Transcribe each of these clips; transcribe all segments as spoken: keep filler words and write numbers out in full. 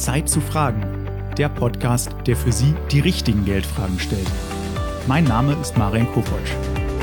Zeit zu fragen, der Podcast, der für Sie die richtigen Geldfragen stellt. Mein Name ist Marian Kopotsch.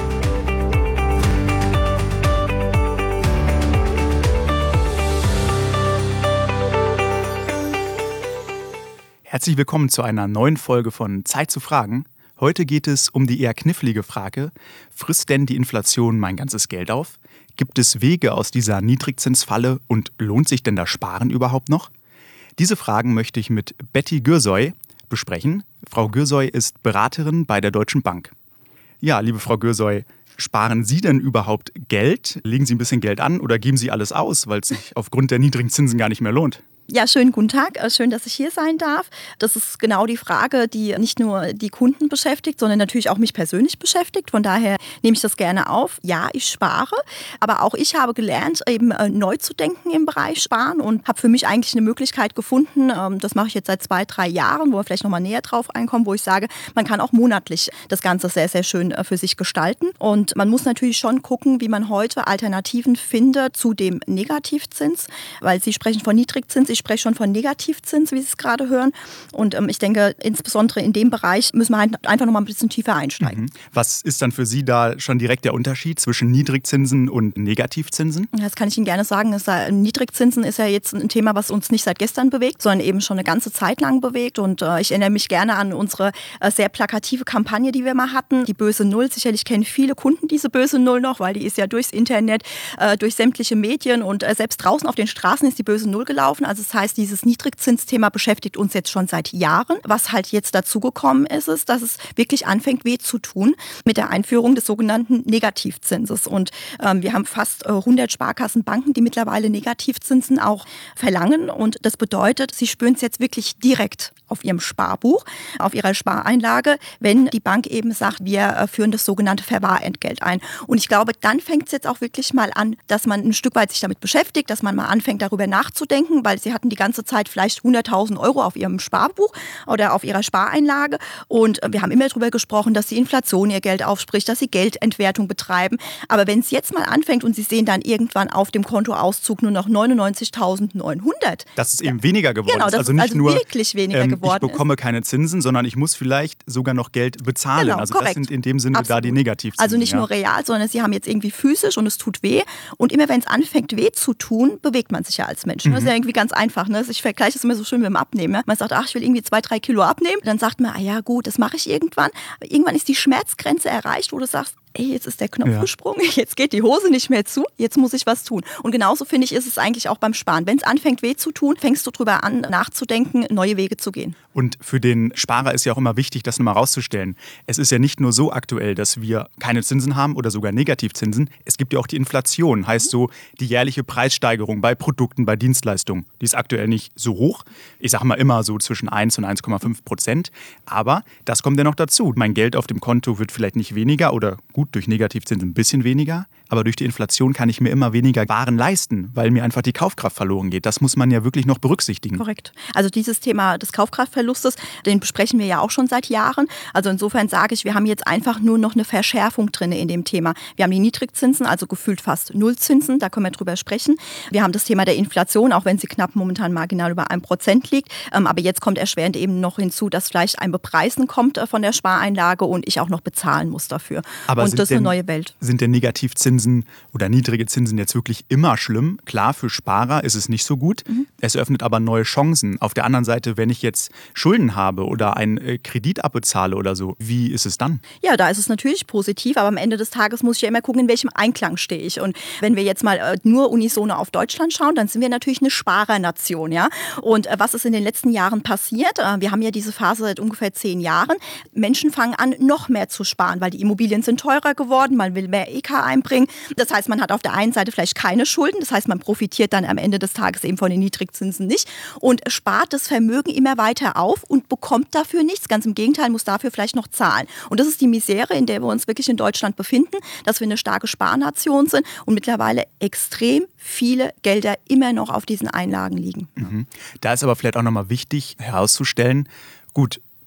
Herzlich willkommen zu einer neuen Folge von Zeit zu fragen. Heute geht es um die eher knifflige Frage: Frisst denn die Inflation mein ganzes Geld auf? Gibt es Wege aus dieser Niedrigzinsfalle und lohnt sich denn das Sparen überhaupt noch? Diese Fragen möchte ich mit Betty Gürsoy besprechen. Frau Gürsoy ist Beraterin bei der Deutschen Bank. Ja, liebe Frau Gürsoy, sparen Sie denn überhaupt Geld? Legen Sie ein bisschen Geld an oder geben Sie alles aus, weil es sich aufgrund der niedrigen Zinsen gar nicht mehr lohnt? Ja, schönen guten Tag. Schön, dass ich hier sein darf. Das ist genau die Frage, die nicht nur die Kunden beschäftigt, sondern natürlich auch mich persönlich beschäftigt. Von daher nehme ich das gerne auf. Ja, ich spare, aber auch ich habe gelernt, eben neu zu denken im Bereich Sparen und habe für mich eigentlich eine Möglichkeit gefunden, das mache ich jetzt seit zwei, drei Jahren, wo wir vielleicht nochmal näher drauf einkommen, wo ich sage, man kann auch monatlich das Ganze sehr, sehr schön für sich gestalten. Und man muss natürlich schon gucken, wie man heute Alternativen findet zu dem Negativzins, weil Sie sprechen von Niedrigzins. Ich spreche schon von Negativzins, wie Sie es gerade hören. Und ähm, ich denke, insbesondere in dem Bereich müssen wir halt einfach noch mal ein bisschen tiefer einsteigen. Mhm. Was ist dann für Sie da schon direkt der Unterschied zwischen Niedrigzinsen und Negativzinsen? Das kann ich Ihnen gerne sagen. Ist, äh, Niedrigzinsen ist ja jetzt ein Thema, was uns nicht seit gestern bewegt, sondern eben schon eine ganze Zeit lang bewegt. Und äh, ich erinnere mich gerne an unsere äh, sehr plakative Kampagne, die wir mal hatten. Die böse Null. Sicherlich kennen viele Kunden diese böse Null noch, weil die ist ja durchs Internet, äh, durch sämtliche Medien und äh, selbst draußen auf den Straßen ist die böse Null gelaufen. Also das heißt, dieses Niedrigzinsthema beschäftigt uns jetzt schon seit Jahren. Was halt jetzt dazugekommen ist, ist, dass es wirklich anfängt, weh zu tun mit der Einführung des sogenannten Negativzinses. Und ähm, wir haben fast äh, hundert Sparkassenbanken, die mittlerweile Negativzinsen auch verlangen. Und das bedeutet, sie spüren es jetzt wirklich direkt auf ihrem Sparbuch, auf ihrer Spareinlage, wenn die Bank eben sagt, wir äh, führen das sogenannte Verwahrentgelt ein. Und ich glaube, dann fängt es jetzt auch wirklich mal an, dass man ein Stück weit sich damit beschäftigt, dass man mal anfängt, darüber nachzudenken, weil sie hatten die ganze Zeit vielleicht hunderttausend Euro auf ihrem Sparbuch oder auf ihrer Spareinlage. Und wir haben immer darüber gesprochen, dass die Inflation ihr Geld aufspricht, dass sie Geldentwertung betreiben. Aber wenn es jetzt mal anfängt und sie sehen dann irgendwann auf dem Kontoauszug nur noch neunundneunzigtausendneunhundert. Das ist eben weniger geworden. Genau, das also ist nicht also nur, wirklich weniger ähm, geworden. Ich bekomme ist. keine Zinsen, sondern ich muss vielleicht sogar noch Geld bezahlen. Genau, also korrekt. Das sind in dem Sinne Absolut. da die Negativzinsen. Also nicht ja. nur real, sondern sie haben jetzt irgendwie physisch und es tut weh. Und immer wenn es anfängt weh zu tun, bewegt man sich ja als Mensch. Mhm. Das ist ja irgendwie ganz einfach. Ne? Ich vergleiche es immer so schön mit dem Abnehmen. Ne? Man sagt, ach, ich will irgendwie zwei, drei Kilo abnehmen. Dann sagt man, ah ja gut, das mache ich irgendwann. Aber irgendwann ist die Schmerzgrenze erreicht, wo du sagst, ey, jetzt ist der Knopf ja. gesprungen, jetzt geht die Hose nicht mehr zu, jetzt muss ich was tun. Und genauso, finde ich, ist es eigentlich auch beim Sparen. Wenn es anfängt weh zu tun, fängst du drüber an, nachzudenken, neue Wege zu gehen. Und für den Sparer ist ja auch immer wichtig, das nochmal rauszustellen. Es ist ja nicht nur so aktuell, dass wir keine Zinsen haben oder sogar Negativzinsen. Es gibt ja auch die Inflation, heißt so die jährliche Preissteigerung bei Produkten, bei Dienstleistungen. Die ist aktuell nicht so hoch. Ich sage mal immer so zwischen eins und eins Komma fünf Prozent. Aber das kommt ja noch dazu. Mein Geld auf dem Konto wird vielleicht nicht weniger oder gut, durch Negativzinsen ein bisschen weniger, aber durch die Inflation kann ich mir immer weniger Waren leisten, weil mir einfach die Kaufkraft verloren geht. Das muss man ja wirklich noch berücksichtigen. Korrekt. Also dieses Thema des Kaufkraftverlustes, den besprechen wir ja auch schon seit Jahren. Also insofern sage ich, wir haben jetzt einfach nur noch eine Verschärfung drin in dem Thema. Wir haben die Niedrigzinsen, also gefühlt fast Nullzinsen, da können wir drüber sprechen. Wir haben das Thema der Inflation, auch wenn sie knapp momentan marginal über ein Prozent liegt. Aber jetzt kommt erschwerend eben noch hinzu, dass vielleicht ein Bepreisen kommt von der Spareinlage und ich auch noch bezahlen muss dafür. Aber und das ist eine neue Welt. Sind denn Negativzinsen oder niedrige Zinsen jetzt wirklich immer schlimm? Klar, für Sparer ist es nicht so gut. Mhm. Es eröffnet aber neue Chancen. Auf der anderen Seite, wenn ich jetzt Schulden habe oder einen Kredit abbezahle oder so, wie ist es dann? Ja, da ist es natürlich positiv, aber am Ende des Tages muss ich ja immer gucken, in welchem Einklang stehe ich. Und wenn wir jetzt mal nur unisono auf Deutschland schauen, dann sind wir natürlich eine Sparernation. Ja? Und was ist in den letzten Jahren passiert? Wir haben ja diese Phase seit ungefähr zehn Jahren. Menschen fangen an, noch mehr zu sparen, weil die Immobilien sind teurer geworden, man will mehr E K einbringen. Das heißt, man hat auf der einen Seite vielleicht keine Schulden, das heißt, man profitiert dann am Ende des Tages eben von den Niedrigzinsen nicht und spart das Vermögen immer weiter auf und bekommt dafür nichts. Ganz im Gegenteil, muss dafür vielleicht noch zahlen. Und das ist die Misere, in der wir uns wirklich in Deutschland befinden, dass wir eine starke Sparnation sind und mittlerweile extrem viele Gelder immer noch auf diesen Einlagen liegen. Mhm. Da ist aber vielleicht auch nochmal wichtig herauszustellen, gut,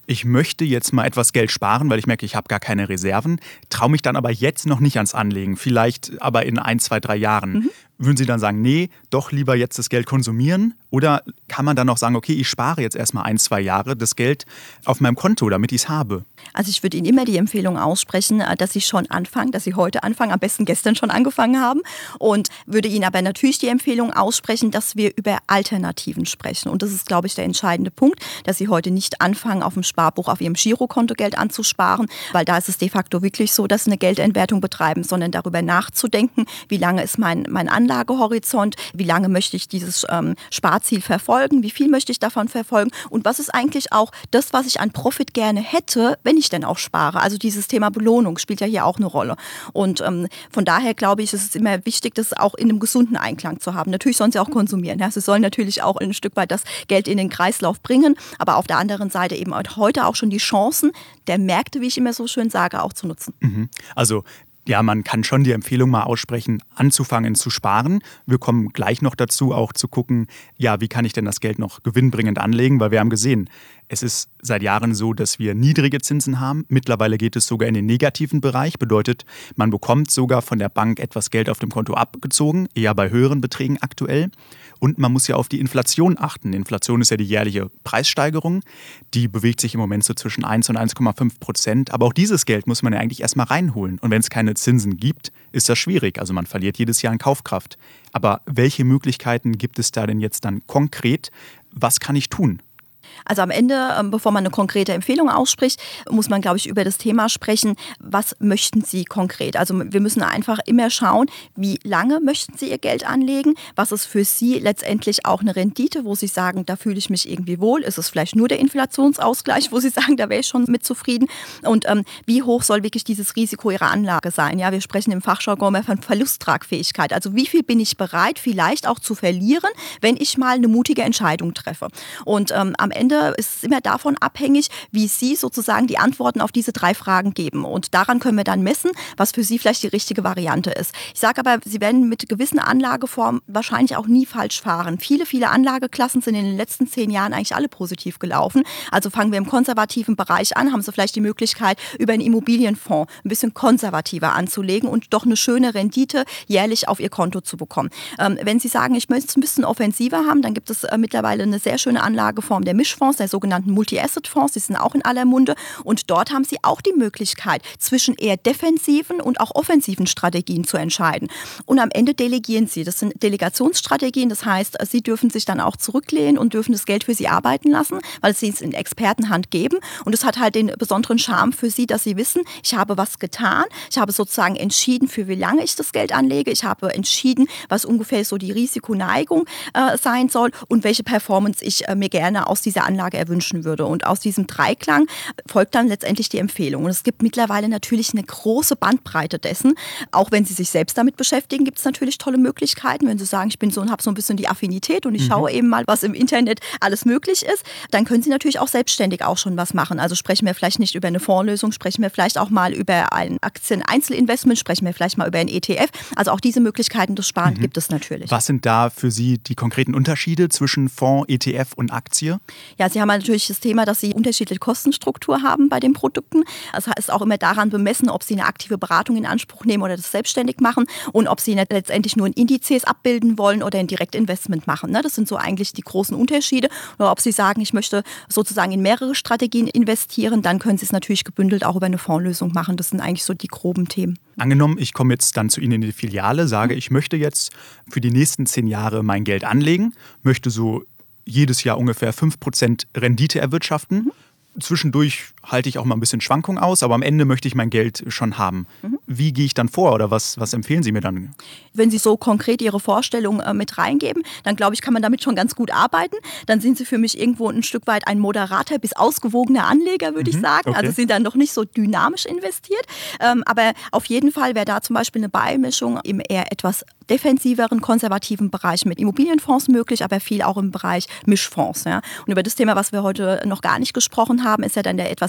Ich möchte jetzt mal etwas Geld sparen, weil ich merke, ich habe gar keine Reserven, traue mich dann aber jetzt noch nicht ans Anlegen, vielleicht aber in ein, zwei, drei Jahren. Mhm. Würden Sie dann sagen, nee, doch lieber jetzt das Geld konsumieren? Oder kann man dann auch sagen, okay, ich spare jetzt erstmal ein, zwei Jahre das Geld auf meinem Konto, damit ich es habe? Also ich würde Ihnen immer die Empfehlung aussprechen, dass Sie schon anfangen, dass Sie heute anfangen, am besten gestern schon angefangen haben. Und würde Ihnen aber natürlich die Empfehlung aussprechen, dass wir über Alternativen sprechen. Und das ist, glaube ich, der entscheidende Punkt, dass Sie heute nicht anfangen, auf dem Sparbuch auf Ihrem Girokonto Geld anzusparen, weil da ist es de facto wirklich so, dass Sie eine Geldentwertung betreiben, sondern darüber nachzudenken, wie lange ist mein, mein Anlagehorizont, wie lange möchte ich dieses ähm, Sparziel verfolgen, wie viel möchte ich davon verfolgen und was ist eigentlich auch das, was ich an Profit gerne hätte, wenn ich denn auch spare. Also dieses Thema Belohnung spielt ja hier auch eine Rolle. Und ähm, von daher glaube ich, ist es immer wichtig, das auch in einem gesunden Einklang zu haben. Natürlich sollen sie auch konsumieren. Ja? Sie sollen natürlich auch ein Stück weit das Geld in den Kreislauf bringen, aber auf der anderen Seite eben heute auch schon die Chancen der Märkte, wie ich immer so schön sage, auch zu nutzen. Mhm. Also ja, man kann schon die Empfehlung mal aussprechen, anzufangen zu sparen. Wir kommen gleich noch dazu, auch zu gucken, ja, wie kann ich denn das Geld noch gewinnbringend anlegen? Weil wir haben gesehen, es ist seit Jahren so, dass wir niedrige Zinsen haben. Mittlerweile geht es sogar in den negativen Bereich. Bedeutet, man bekommt sogar von der Bank etwas Geld auf dem Konto abgezogen, eher bei höheren Beträgen aktuell. Und man muss ja auf die Inflation achten. Inflation ist ja die jährliche Preissteigerung. Die bewegt sich im Moment so zwischen eins und eins Komma fünf Prozent. Aber auch dieses Geld muss man ja eigentlich erstmal reinholen. Und wenn es keine Zinsen gibt, ist das schwierig. Also man verliert jedes Jahr an Kaufkraft. Aber welche Möglichkeiten gibt es da denn jetzt dann konkret? Was kann ich tun? Also am Ende, bevor man eine konkrete Empfehlung ausspricht, muss man, glaube ich, über das Thema sprechen, was möchten Sie konkret? Also wir müssen einfach immer schauen, wie lange möchten Sie Ihr Geld anlegen? Was ist für Sie letztendlich auch eine Rendite, wo Sie sagen, da fühle ich mich irgendwie wohl? Ist es vielleicht nur der Inflationsausgleich, wo Sie sagen, da wäre ich schon mit zufrieden? Und ähm, wie hoch soll wirklich dieses Risiko Ihrer Anlage sein? Ja, wir sprechen im Fachjargon mehr von Verlusttragfähigkeit. Also wie viel bin ich bereit, vielleicht auch zu verlieren, wenn ich mal eine mutige Entscheidung treffe? Und ähm, am Ende ist es immer davon abhängig, wie Sie sozusagen die Antworten auf diese drei Fragen geben. Und daran können wir dann messen, was für Sie vielleicht die richtige Variante ist. Ich sage aber, Sie werden mit gewissen Anlageformen wahrscheinlich auch nie falsch fahren. Viele, viele Anlageklassen sind in den letzten zehn Jahren eigentlich alle positiv gelaufen. Also fangen wir im konservativen Bereich an, haben Sie vielleicht die Möglichkeit, über einen Immobilienfonds ein bisschen konservativer anzulegen und doch eine schöne Rendite jährlich auf Ihr Konto zu bekommen. Ähm, wenn Sie sagen, ich möchte es ein bisschen offensiver haben, dann gibt es äh, mittlerweile eine sehr schöne Anlageform der Mischfonds, der sogenannten Multi-Asset-Fonds, die sind auch in aller Munde und dort haben Sie auch die Möglichkeit, zwischen eher defensiven und auch offensiven Strategien zu entscheiden. Und am Ende delegieren Sie. Das sind Delegationsstrategien, das heißt, Sie dürfen sich dann auch zurücklehnen und dürfen das Geld für Sie arbeiten lassen, weil Sie es in Expertenhand geben und es hat halt den besonderen Charme für Sie, dass Sie wissen, ich habe was getan, ich habe sozusagen entschieden, für wie lange ich das Geld anlege, ich habe entschieden, was ungefähr so die Risikoneigung äh, sein soll und welche Performance ich äh, mir gerne aus dieser Anlage erwünschen würde. Und aus diesem Dreiklang folgt dann letztendlich die Empfehlung. Und es gibt mittlerweile natürlich eine große Bandbreite dessen. Auch wenn Sie sich selbst damit beschäftigen, gibt es natürlich tolle Möglichkeiten. Wenn Sie sagen, ich bin so und habe so ein bisschen die Affinität und ich mhm. schaue eben mal, was im Internet alles möglich ist, dann können Sie natürlich auch selbstständig auch schon was machen. Also sprechen wir vielleicht nicht über eine Fondslösung, sprechen wir vielleicht auch mal über ein Aktien-Einzelinvestment, sprechen wir vielleicht mal über ein E T F. Also auch diese Möglichkeiten des Sparens mhm. gibt es natürlich. Was sind da für Sie die konkreten Unterschiede zwischen Fonds, E T F und Aktie? Ja, Sie haben natürlich das Thema, dass Sie unterschiedliche Kostenstruktur haben bei den Produkten. Das ist auch immer daran bemessen, ob Sie eine aktive Beratung in Anspruch nehmen oder das selbstständig machen und ob Sie letztendlich nur in Indizes abbilden wollen oder ein Direktinvestment machen. Das sind so eigentlich die großen Unterschiede. Oder ob Sie sagen, ich möchte sozusagen in mehrere Strategien investieren, dann können Sie es natürlich gebündelt auch über eine Fondslösung machen. Das sind eigentlich so die groben Themen. Angenommen, ich komme jetzt dann zu Ihnen in die Filiale, sage, ich möchte jetzt für die nächsten zehn Jahre mein Geld anlegen, möchte so jedes Jahr ungefähr fünf Prozent Rendite erwirtschaften. Mhm. Zwischendurch halte ich auch mal ein bisschen Schwankung aus, aber am Ende möchte ich mein Geld schon haben. Mhm. Wie gehe ich dann vor oder was, was empfehlen Sie mir dann? Wenn Sie so konkret Ihre Vorstellung äh, mit reingeben, dann glaube ich, kann man damit schon ganz gut arbeiten. Dann sind Sie für mich irgendwo ein Stück weit ein moderater bis ausgewogener Anleger, würde mhm. ich sagen. Okay. Also sind dann noch nicht so dynamisch investiert. Ähm, aber auf jeden Fall wäre da zum Beispiel eine Beimischung im eher etwas defensiveren, konservativen Bereich mit Immobilienfonds möglich, aber viel auch im Bereich Mischfonds. Ja. Und über das Thema, was wir heute noch gar nicht gesprochen haben, ist ja dann der etwas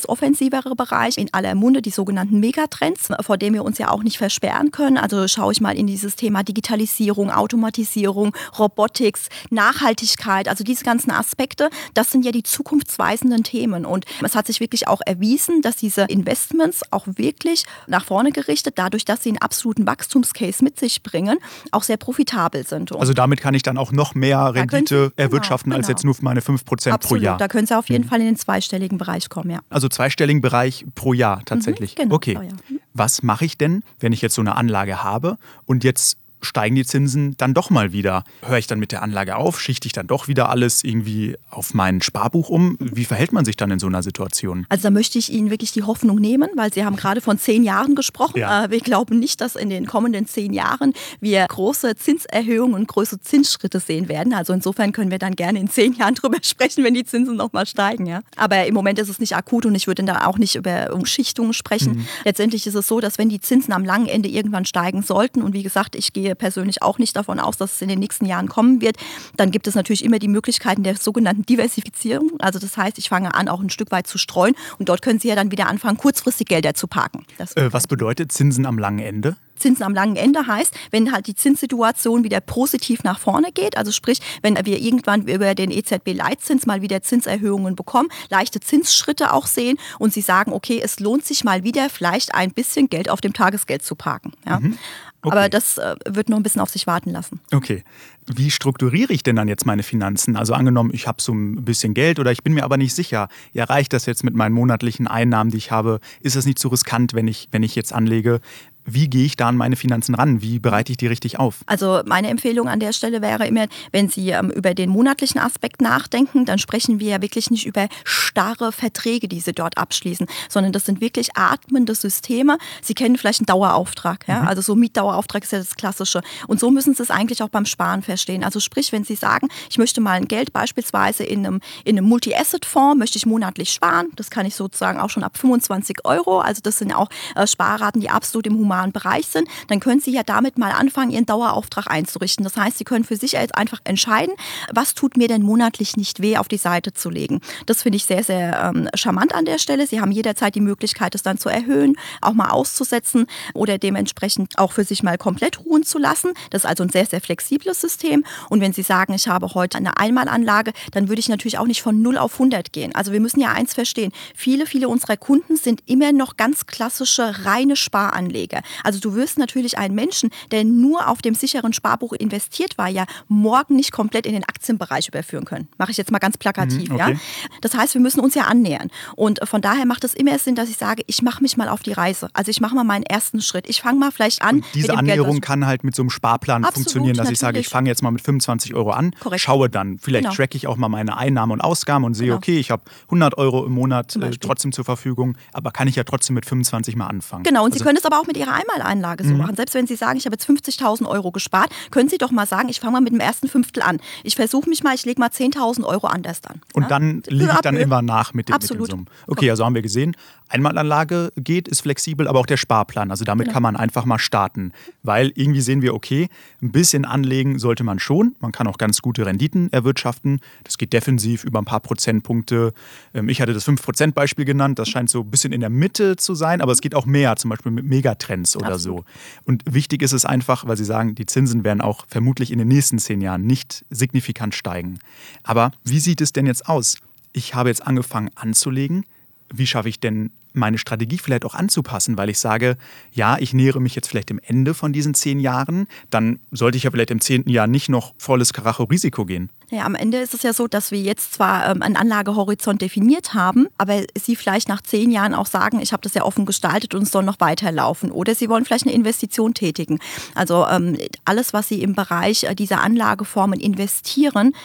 etwas offensivere Bereich in aller Munde, die sogenannten Megatrends, vor denen wir uns ja auch nicht versperren können. Also schaue ich mal in dieses Thema Digitalisierung, Automatisierung, Robotics, Nachhaltigkeit, also diese ganzen Aspekte, das sind ja die zukunftsweisenden Themen. Und es hat sich wirklich auch erwiesen, dass diese Investments auch wirklich nach vorne gerichtet, dadurch, dass sie einen absoluten Wachstumscase mit sich bringen, auch sehr profitabel sind. Und also damit kann ich dann auch noch mehr Rendite Sie, erwirtschaften genau, als genau. jetzt nur meine fünf Prozent pro Jahr. Da können Sie auf jeden mhm. Fall in den zweistelligen Bereich kommen, ja. Also zweistelligen Bereich pro Jahr tatsächlich. Mhm, genau, okay. Oh ja. mhm. Was mache ich denn, wenn ich jetzt so eine Anlage habe und jetzt steigen die Zinsen dann doch mal wieder? Höre ich dann mit der Anlage auf? Schichte ich dann doch wieder alles irgendwie auf mein Sparbuch um? Wie verhält man sich dann in so einer Situation? Also da möchte ich Ihnen wirklich die Hoffnung nehmen, weil Sie haben gerade von zehn Jahren gesprochen. Ja. Wir glauben nicht, dass in den kommenden zehn Jahren wir große Zinserhöhungen und große Zinsschritte sehen werden. Also insofern können wir dann gerne in zehn Jahren drüber sprechen, wenn die Zinsen nochmal steigen. Ja? Aber im Moment ist es nicht akut und ich würde da auch nicht über Umschichtungen sprechen. Mhm. Letztendlich ist es so, dass wenn die Zinsen am langen Ende irgendwann steigen sollten, und wie gesagt, ich gehe persönlich auch nicht davon aus, dass es in den nächsten Jahren kommen wird, dann gibt es natürlich immer die Möglichkeiten der sogenannten Diversifizierung. Also das heißt, ich fange an, auch ein Stück weit zu streuen und dort können Sie ja dann wieder anfangen, kurzfristig Gelder zu parken. Äh, was bedeutet Zinsen am langen Ende? Zinsen am langen Ende heißt, wenn halt die Zinssituation wieder positiv nach vorne geht, also sprich, wenn wir irgendwann über den E Z B-Leitzins mal wieder Zinserhöhungen bekommen, leichte Zinsschritte auch sehen und Sie sagen, okay, es lohnt sich mal wieder vielleicht ein bisschen Geld auf dem Tagesgeld zu parken. Ja? Mhm. Okay. Aber das äh, wird noch ein bisschen auf sich warten lassen. Okay. Wie strukturiere ich denn dann jetzt meine Finanzen? Also angenommen, ich habe so ein bisschen Geld oder ich bin mir aber nicht sicher, ja, reicht das jetzt mit meinen monatlichen Einnahmen, die ich habe? Ist das nicht zu riskant, wenn ich, wenn ich jetzt anlege? Wie gehe ich da an meine Finanzen ran? Wie bereite ich die richtig auf? Also meine Empfehlung an der Stelle wäre immer, wenn Sie ähm, über den monatlichen Aspekt nachdenken, dann sprechen wir ja wirklich nicht über starre Verträge, die Sie dort abschließen, sondern das sind wirklich atmende Systeme. Sie kennen vielleicht einen Dauerauftrag, ja? Mhm. Also so Mietdauerauftrag ist ja das Klassische. Und so müssen Sie es eigentlich auch beim Sparen verstehen. Also sprich, wenn Sie sagen, ich möchte mal ein Geld beispielsweise in einem, in einem Multi-Asset-Fonds, möchte ich monatlich sparen, das kann ich sozusagen auch schon ab fünfundzwanzig Euro, also das sind auch äh, Sparraten, die absolut im humanen Bereich sind, dann können Sie ja damit mal anfangen, Ihren Dauerauftrag einzurichten. Das heißt, Sie können für sich jetzt einfach entscheiden, was tut mir denn monatlich nicht weh, auf die Seite zu legen. Das finde ich sehr, sehr ähm, charmant an der Stelle. Sie haben jederzeit die Möglichkeit, es dann zu erhöhen, auch mal auszusetzen oder dementsprechend auch für sich mal komplett ruhen zu lassen. Das ist also ein sehr, sehr flexibles System. Und wenn Sie sagen, ich habe heute eine Einmalanlage, dann würde ich natürlich auch nicht von null auf hundert gehen. Also wir müssen ja eins verstehen. Viele, viele unserer Kunden sind immer noch ganz klassische, reine Sparanleger. Also du wirst natürlich einen Menschen, der nur auf dem sicheren Sparbuch investiert war, ja morgen nicht komplett in den Aktienbereich überführen können. Mache ich jetzt mal ganz plakativ. Mhm, okay. Ja? Das heißt, wir müssen uns ja annähern. Und von daher macht es immer Sinn, dass ich sage, ich mache mich mal auf die Reise. Also ich mache mal meinen ersten Schritt. Ich fange mal vielleicht an. Und diese mit dem Annäherung Geld, kann halt mit so einem Sparplan Absolut, funktionieren, dass natürlich. ich sage, ich fange jetzt mal mit fünfundzwanzig Euro an, Korrekt. Schaue dann. Vielleicht Genau. tracke ich auch mal meine Einnahmen und Ausgaben und sehe, Genau. okay, ich habe hundert Euro im Monat äh, Beispiel. trotzdem zur Verfügung, aber kann ich ja trotzdem mit fünfundzwanzig mal anfangen. Genau, und also, Sie können es aber auch mit Ihrer Einmaleinlage so Mhm. machen. Selbst wenn Sie sagen, ich habe jetzt fünfzigtausend Euro gespart, können Sie doch mal sagen, ich fange mal mit dem ersten Fünftel an. Ich versuche mich mal, ich lege mal zehntausend Euro anders an. Und ja? dann liege ich dann Peu à peu. immer nach mit den, mit den Absolut. Summen. Okay, also haben wir gesehen, Einmalanlage geht, ist flexibel, aber auch der Sparplan. Also damit Genau. kann man einfach mal starten. Weil irgendwie sehen wir, okay, ein bisschen anlegen sollte man schon. Man kann auch ganz gute Renditen erwirtschaften. Das geht defensiv über ein paar Prozentpunkte. Ich hatte das fünf Prozent Beispiel genannt. Das scheint so ein bisschen in der Mitte zu sein, aber es geht auch mehr, zum Beispiel mit Megatrends oder Absolut. so. Und wichtig ist es einfach, weil Sie sagen, die Zinsen werden auch vermutlich in den nächsten zehn Jahren nicht signifikant steigen. Aber wie sieht es denn jetzt aus? Ich habe jetzt angefangen anzulegen. Wie schaffe ich denn meine Strategie vielleicht auch anzupassen, weil ich sage, ja, ich nähere mich jetzt vielleicht dem Ende von diesen zehn Jahren, dann sollte ich ja vielleicht im zehnten Jahr nicht noch volles Karacho-Risiko gehen. Ja, am Ende ist es ja so, dass wir jetzt zwar ähm, einen Anlagehorizont definiert haben, aber Sie vielleicht nach zehn Jahren auch sagen, ich habe das ja offen gestaltet und es soll noch weiterlaufen. Oder Sie wollen vielleicht eine Investition tätigen. Also ähm, alles, was Sie im Bereich äh, dieser Anlageformen investieren,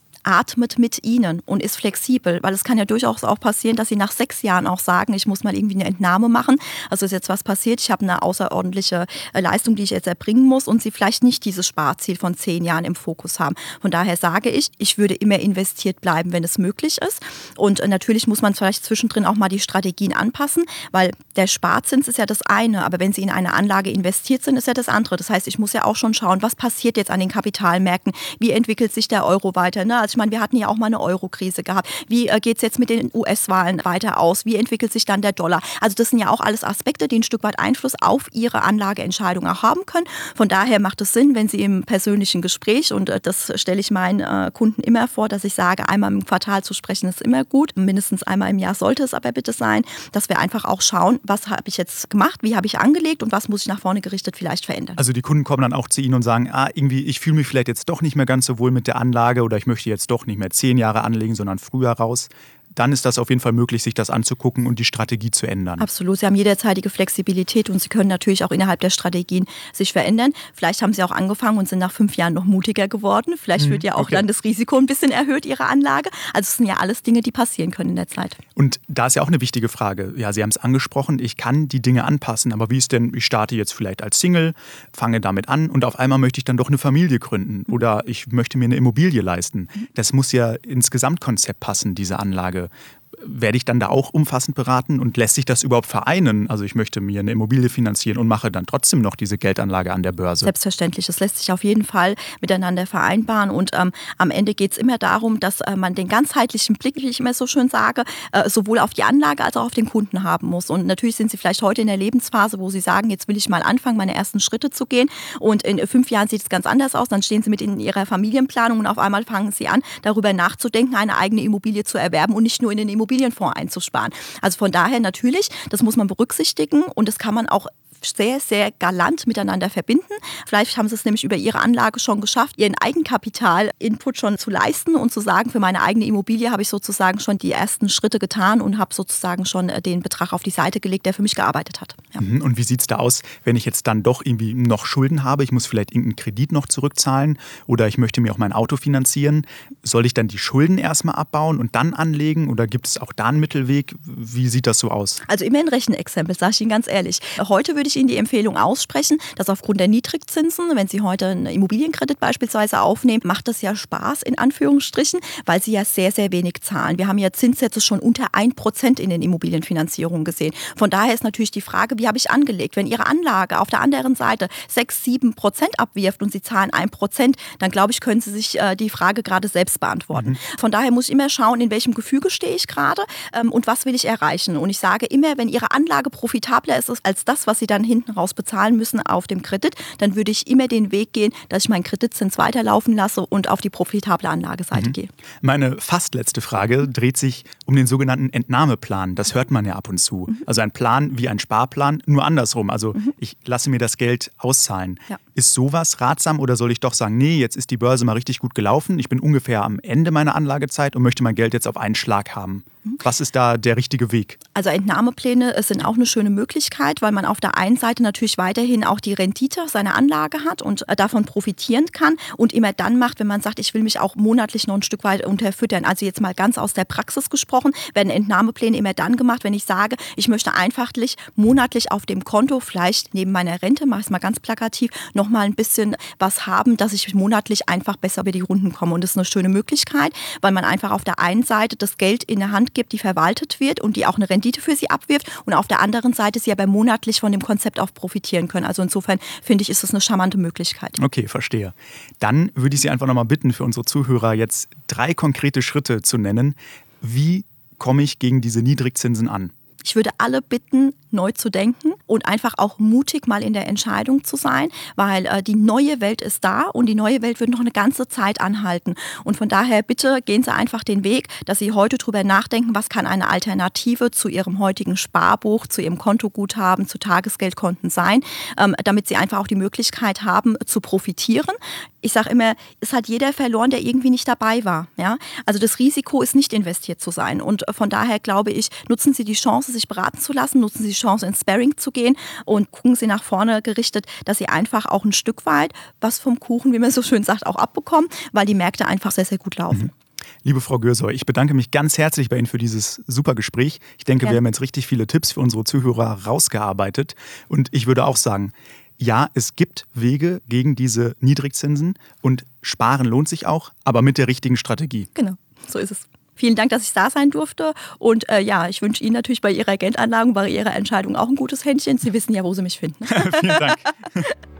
atmet mit Ihnen und ist flexibel, weil es kann ja durchaus auch passieren, dass Sie nach sechs Jahren auch sagen, ich muss mal irgendwie eine Entnahme machen. Also ist jetzt was passiert, ich habe eine außerordentliche Leistung, die ich jetzt erbringen muss und Sie vielleicht nicht dieses Sparziel von zehn Jahren im Fokus haben. Von daher sage ich, ich würde immer investiert bleiben, wenn es möglich ist. Und natürlich muss man vielleicht zwischendrin auch mal die Strategien anpassen, weil der Sparzins ist ja das eine, aber wenn Sie in eine Anlage investiert sind, ist ja das andere. Das heißt, ich muss ja auch schon schauen, was passiert jetzt an den Kapitalmärkten, wie entwickelt sich der Euro weiter. Ne? Also Ich meine, wir hatten ja auch mal eine Euro-Krise gehabt. Wie äh, geht es jetzt mit den U S-Wahlen weiter aus? Wie entwickelt sich dann der Dollar? Also das sind ja auch alles Aspekte, die ein Stück weit Einfluss auf Ihre Anlageentscheidung auch haben können. Von daher macht es Sinn, wenn Sie im persönlichen Gespräch, und äh, das stelle ich meinen äh, Kunden immer vor, dass ich sage, einmal im Quartal zu sprechen ist immer gut. Mindestens einmal im Jahr sollte es aber bitte sein, dass wir einfach auch schauen, was habe ich jetzt gemacht, wie habe ich angelegt und was muss ich nach vorne gerichtet vielleicht verändern. Also die Kunden kommen dann auch zu Ihnen und sagen, ah, irgendwie, ich fühle mich vielleicht jetzt doch nicht mehr ganz so wohl mit der Anlage oder ich möchte jetzt doch nicht mehr zehn Jahre anlegen, sondern früher raus. Dann ist das auf jeden Fall möglich, sich das anzugucken und die Strategie zu ändern. Absolut. Sie haben jederzeitige Flexibilität und Sie können natürlich auch innerhalb der Strategien sich verändern. Vielleicht haben Sie auch angefangen und sind nach fünf Jahren noch mutiger geworden. Vielleicht wird ja auch okay. dann das Risiko ein bisschen erhöht, Ihre Anlage. Also es sind ja alles Dinge, die passieren können in der Zeit. Und da ist ja auch eine wichtige Frage. Ja, Sie haben es angesprochen, ich kann die Dinge anpassen. Aber wie ist denn, ich starte jetzt vielleicht als Single, fange damit an und auf einmal möchte ich dann doch eine Familie gründen oder ich möchte mir eine Immobilie leisten. Das muss ja ins Gesamtkonzept passen, diese Anlage. Werde ich dann da auch umfassend beraten und lässt sich das überhaupt vereinen? Also ich möchte mir eine Immobilie finanzieren und mache dann trotzdem noch diese Geldanlage an der Börse. Selbstverständlich, das lässt sich auf jeden Fall miteinander vereinbaren und ähm, am Ende geht es immer darum, dass äh, man den ganzheitlichen Blick, wie ich immer so schön sage, äh, sowohl auf die Anlage als auch auf den Kunden haben muss. Und natürlich sind Sie vielleicht heute in der Lebensphase, wo Sie sagen, jetzt will ich mal anfangen, meine ersten Schritte zu gehen und in fünf Jahren sieht es ganz anders aus, dann stehen Sie mit in Ihrer Familienplanung und auf einmal fangen Sie an, darüber nachzudenken, eine eigene Immobilie zu erwerben und nicht nur in den Immobilien Immobilienfonds einzusparen. Also von daher natürlich, das muss man berücksichtigen und das kann man auch sehr, sehr galant miteinander verbinden. Vielleicht haben Sie es nämlich über Ihre Anlage schon geschafft, Ihren Eigenkapital-Input schon zu leisten und zu sagen, für meine eigene Immobilie habe ich sozusagen schon die ersten Schritte getan und habe sozusagen schon den Betrag auf die Seite gelegt, der für mich gearbeitet hat. Ja. Und wie sieht es da aus, wenn ich jetzt dann doch irgendwie noch Schulden habe? Ich muss vielleicht irgendeinen Kredit noch zurückzahlen oder ich möchte mir auch mein Auto finanzieren. Soll ich dann die Schulden erstmal abbauen und dann anlegen oder gibt es auch da einen Mittelweg? Wie sieht das so aus? Also immer ein Rechenexempel, sage ich Ihnen ganz ehrlich. Heute würde ich Ihnen die Empfehlung aussprechen, dass aufgrund der Niedrigzinsen, wenn Sie heute einen Immobilienkredit beispielsweise aufnehmen, macht das ja Spaß in Anführungsstrichen, weil Sie ja sehr, sehr wenig zahlen. Wir haben ja Zinssätze schon unter ein Prozent in den Immobilienfinanzierungen gesehen. Von daher ist natürlich die Frage, wie habe ich angelegt? Wenn Ihre Anlage auf der anderen Seite sechs, sieben Prozent abwirft und Sie zahlen ein Prozent, dann glaube ich, können Sie sich äh, die Frage gerade selbst beantworten. Mhm. Von daher muss ich immer schauen, in welchem Gefüge stehe ich gerade ähm, und was will ich erreichen. Und ich sage immer, wenn Ihre Anlage profitabler ist als das, was Sie dann hinten raus bezahlen müssen auf dem Kredit, dann würde ich immer den Weg gehen, dass ich meinen Kreditzins weiterlaufen lasse und auf die profitable Anlageseite mhm. gehe. Meine fast letzte Frage dreht sich um den sogenannten Entnahmeplan. Das hört man ja ab und zu. Mhm. Also ein Plan wie ein Sparplan, nur andersrum. Also mhm. ich lasse mir das Geld auszahlen. Ja. Ist sowas ratsam oder soll ich doch sagen, nee, jetzt ist die Börse mal richtig gut gelaufen, ich bin ungefähr am Ende meiner Anlagezeit und möchte mein Geld jetzt auf einen Schlag haben? Was ist da der richtige Weg? Also Entnahmepläne sind auch eine schöne Möglichkeit, weil man auf der einen Seite natürlich weiterhin auch die Rendite seiner Anlage hat und davon profitieren kann und immer dann macht, wenn man sagt, ich will mich auch monatlich noch ein Stück weit unterfüttern. Also jetzt mal ganz aus der Praxis gesprochen, werden Entnahmepläne immer dann gemacht, wenn ich sage, ich möchte einfach monatlich auf dem Konto, vielleicht neben meiner Rente, mache ich es mal ganz plakativ, noch mal ein bisschen was haben, dass ich monatlich einfach besser über die Runden komme. Und das ist eine schöne Möglichkeit, weil man einfach auf der einen Seite das Geld in der Hand gibt, die verwaltet wird und die auch eine Rendite für sie abwirft und auf der anderen Seite sie aber monatlich von dem Konzept auch profitieren können. Also insofern finde ich, ist das eine charmante Möglichkeit. Okay, verstehe. Dann würde ich Sie einfach nochmal bitten, für unsere Zuhörer jetzt drei konkrete Schritte zu nennen. Wie komme ich gegen diese Niedrigzinsen an? Ich würde alle bitten, neu zu denken und einfach auch mutig mal in der Entscheidung zu sein, weil äh, die neue Welt ist da und die neue Welt wird noch eine ganze Zeit anhalten. Und von daher bitte gehen Sie einfach den Weg, dass Sie heute drüber nachdenken, was kann eine Alternative zu Ihrem heutigen Sparbuch, zu Ihrem Kontoguthaben, zu Tagesgeldkonten sein, ähm, damit Sie einfach auch die Möglichkeit haben, zu profitieren. Ich sage immer, es hat jeder verloren, der irgendwie nicht dabei war. Ja? Also das Risiko ist nicht investiert zu sein. Und von daher glaube ich, nutzen Sie die Chance, sich beraten zu lassen, nutzen Sie die Chance, ins Sparring zu gehen und gucken Sie nach vorne gerichtet, dass Sie einfach auch ein Stück weit was vom Kuchen, wie man so schön sagt, auch abbekommen, weil die Märkte einfach sehr, sehr gut laufen. Mhm. Liebe Frau Gürsoy, ich bedanke mich ganz herzlich bei Ihnen für dieses super Gespräch. Ich denke, ja. wir haben jetzt richtig viele Tipps für unsere Zuhörer rausgearbeitet. Und ich würde auch sagen, ja, es gibt Wege gegen diese Niedrigzinsen und Sparen lohnt sich auch, aber mit der richtigen Strategie. Genau, so ist es. Vielen Dank, dass ich da sein durfte und äh, ja, ich wünsche Ihnen natürlich bei Ihrer Geldanlage, bei Ihrer Entscheidung auch ein gutes Händchen. Sie wissen ja, wo Sie mich finden. Vielen Dank.